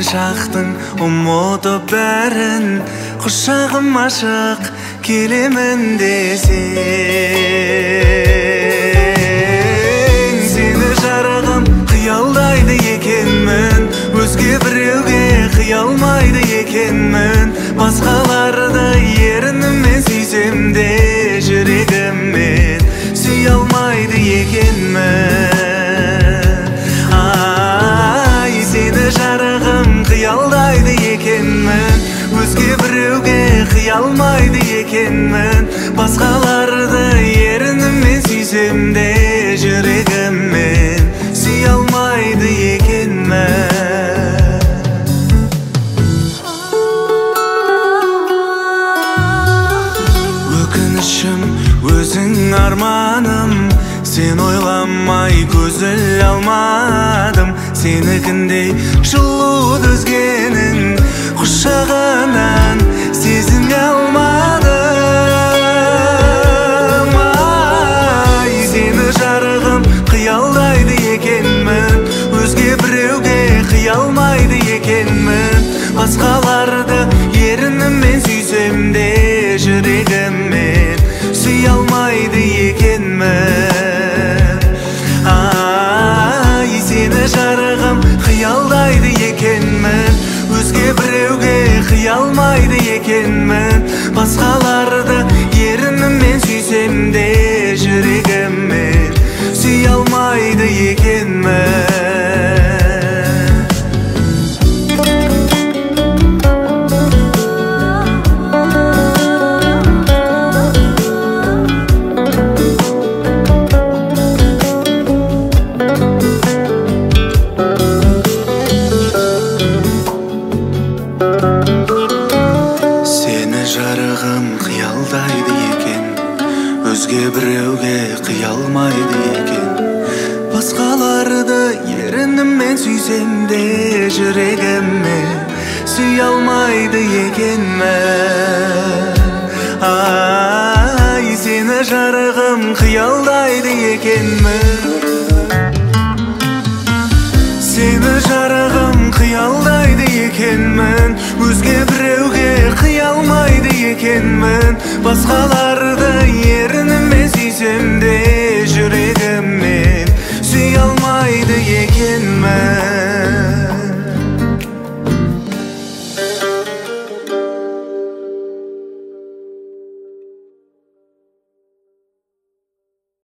шақтың ұмытып бәрін, құшағым ашық келемін десең. Сені жарығым қиялдайды екенмін, өзге біреуге қиялмайды екенмін. Басқаларды ерініммен сүйсем де, жүрегіммен сүй алмайды екенмін. Сені жарығым қиялдайды екенмін, өзге біреуге қиялмайды екенмін. Басқаларды ерініммен сүйсем де, жүрегіммен сүй алмайды екенмін. Өкінішім өзің арманым, сен ойламай көз іле алмадым. Сенікіндей жылуды өзгенің құшағынан сезіне алмадым. Сені жарығым қиялдайды екенмін, өзге біреуге қиялмайды екенмін. Басқаларды ерініммен сүйсем де, жүрегіммен сүй алмайды екенмін. Сені жарығым қиялдайды екенмін, өзге біреуге қиялмайды екенмін. Басқаларды ерініммен сүйсем де, жүрегіммен сүй алмайды екенмін. Жарығым қиялдайды екен, өзге біреуге қиялмайды екен. Басқаларды ерініммен сүйсем де, жүрегіммен сүй алмайды екенмін. Сені жарығым қиялдайды екенмін, сені жарығым қиялдайды екенмін, өзге біреуге қиялмайды екенмін. Басқаларды ерініммен сүйсем де,